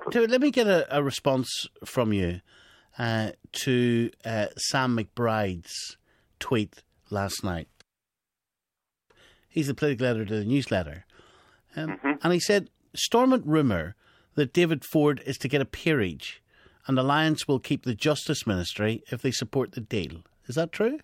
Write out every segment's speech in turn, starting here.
David, let me get a response from you to Sam McBride's tweet last night. He's the political editor of the newsletter. And he said, Stormont rumour that David Ford is to get a peerage and Alliance will keep the Justice Ministry if they support the deal. Is that true?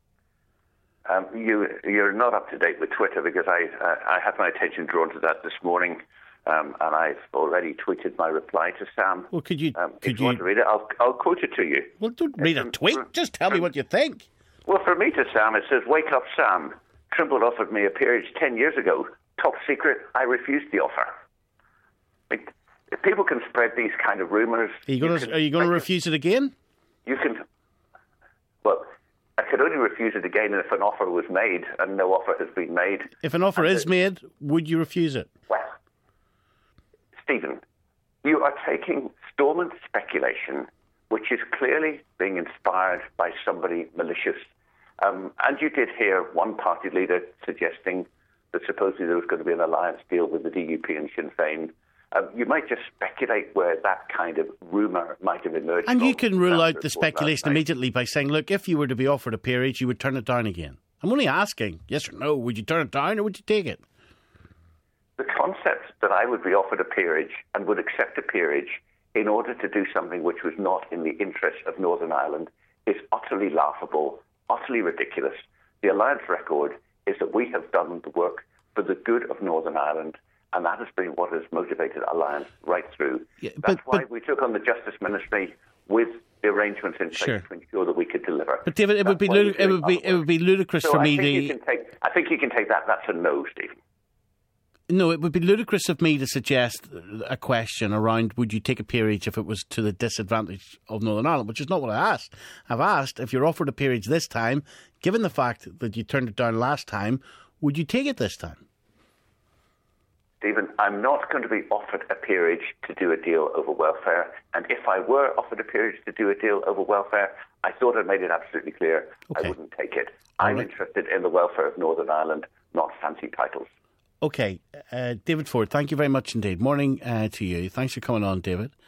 You're not up to date with Twitter because I had my attention drawn to that this morning, and I've already tweeted my reply to Sam. Well, could you want to read it? I'll quote it to you. Well, don't read a tweet. Just tell me what you think. Well, for me to Sam, it says, "Wake up, Sam. Trimble offered me a peerage 10 years ago. Top secret. I refused the offer." Like, if people can spread these kind of rumours, are you going to refuse it again? You can. Well, I could only refuse it again if an offer was made, and no offer has been made. If an offer is made, would you refuse it? Well, Stephen, you are taking Stormont speculation, which is clearly being inspired by somebody malicious. And you did hear one party leader suggesting that supposedly there was going to be an alliance deal with the DUP and Sinn Féin. You might just speculate where that kind of rumour might have emerged. And you can rule out the speculation immediately by saying, look, if you were to be offered a peerage, you would turn it down again. I'm only asking, yes or no, would you turn it down or would you take it? The concept that I would be offered a peerage and would accept a peerage in order to do something which was not in the interest of Northern Ireland is utterly laughable, utterly ridiculous. The Alliance record is that we have done the work for the good of Northern Ireland, and that has been what has motivated Alliance right through. Yeah, That's why we took on the Justice Ministry with the arrangements in place to ensure that we could deliver. But David, it would be ludicrous for me to. I think you can take that. That's a no, Stephen. No, it would be ludicrous of me to suggest a question around would you take a peerage if it was to the disadvantage of Northern Ireland, which is not what I asked. I've asked if you're offered a peerage this time, given the fact that you turned it down last time, would you take it this time? Stephen, I'm not going to be offered a peerage to do a deal over welfare. And if I were offered a peerage to do a deal over welfare, I thought I made it absolutely clear I wouldn't take it. I'm interested in the welfare of Northern Ireland, not fancy titles. OK. David Ford, thank you very much indeed. Morning to you. Thanks for coming on, David.